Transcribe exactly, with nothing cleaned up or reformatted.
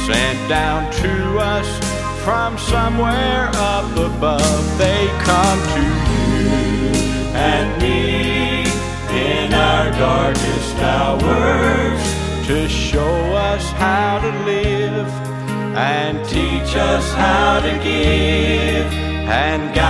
sent down to us from somewhere up above. They come to you and me in our darkest hours to show us how to live and teach us how to give and guide